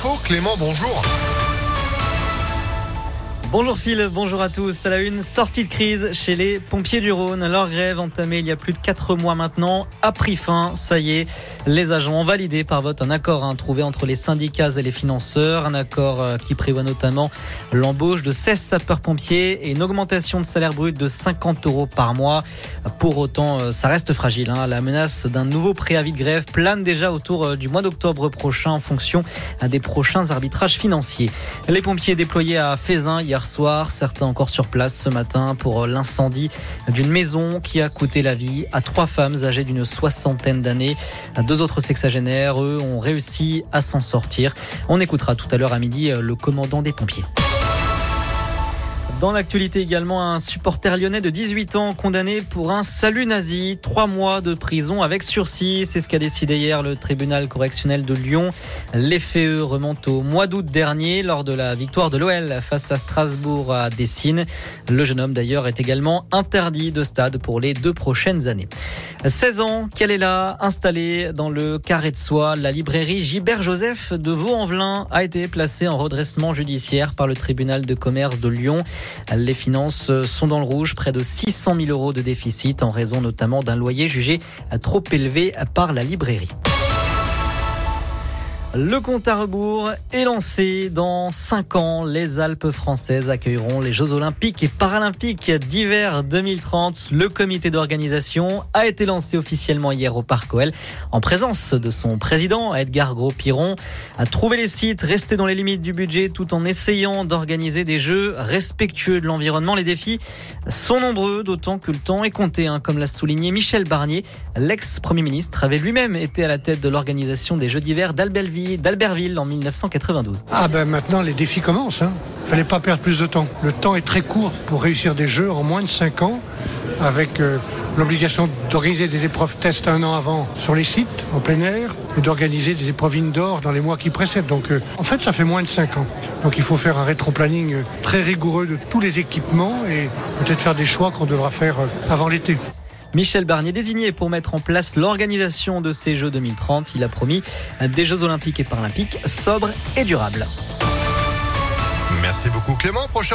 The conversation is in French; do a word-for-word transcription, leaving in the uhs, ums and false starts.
infos, Clément, bonjour. Bonjour Phil, bonjour à tous. À la une, sortie de crise chez les pompiers du Rhône. Leur grève entamée il y a plus de quatre mois maintenant a pris fin. Ça y est, les agents ont validé par vote un accord hein, trouvé entre les syndicats et les financeurs. Un accord euh, qui prévoit notamment l'embauche de seize sapeurs-pompiers et une augmentation de salaire brut de cinquante euros par mois. Pour autant, euh, ça reste fragile. Hein. La menace d'un nouveau préavis de grève plane déjà autour euh, du mois d'octobre prochain en fonction euh, des prochains arbitrages financiers. Les pompiers déployés à Fézin hier soir, certains encore sur place ce matin pour l'incendie d'une maison qui a coûté la vie à trois femmes âgées d'une soixantaine d'années. Deux autres sexagénaires, eux, ont réussi à s'en sortir. On écoutera tout à l'heure à midi le commandant des pompiers. Dans l'actualité également, un supporter lyonnais de dix-huit ans condamné pour un salut nazi. Trois mois de prison avec sursis. C'est ce qu'a décidé hier le tribunal correctionnel de Lyon. Les faits remontent au mois d'août dernier lors de la victoire de l'O L face à Strasbourg à Dessines. Le jeune homme d'ailleurs est également interdit de stade pour les deux prochaines années. seize ans qu'elle est là, installée dans le Carré de Soie. La librairie Gibert-Joseph de Vaux-en-Velin a été placée en redressement judiciaire par le tribunal de commerce de Lyon. Les finances sont dans le rouge, près de six cent mille euros de déficit en raison notamment d'un loyer jugé trop élevé par la librairie. Le compte à rebours est lancé. Dans cinq ans, les Alpes françaises accueilleront les Jeux Olympiques et Paralympiques d'hiver deux mille trente. Le comité d'organisation a été lancé officiellement hier au Parc O L en présence de son président, Edgar Gros-Piron. À trouver les sites, rester dans les limites du budget tout en essayant d'organiser des Jeux respectueux de l'environnement. Les défis sont nombreux, d'autant que le temps est compté, hein, comme l'a souligné Michel Barnier. L'ex-premier ministre avait lui-même été à la tête de l'organisation des Jeux d'hiver d'Albelville. d'Albertville en dix-neuf cent quatre-vingt-douze. Ah ben maintenant les défis commencent. Hein. Fallait pas perdre plus de temps. Le temps est très court pour réussir des jeux en moins de cinq ans, avec euh, l'obligation d'organiser des épreuves test un an avant sur les sites en plein air et d'organiser des épreuves indoor dans les mois qui précèdent. Donc euh, en fait ça fait moins de cinq ans. Donc il faut faire un rétro-planning très rigoureux de tous les équipements et peut-être faire des choix qu'on devra faire avant l'été. Michel Barnier désigné pour mettre en place l'organisation de ces Jeux deux mille trente. Il a promis des Jeux Olympiques et Paralympiques sobres et durables. Merci beaucoup Clément. Prochain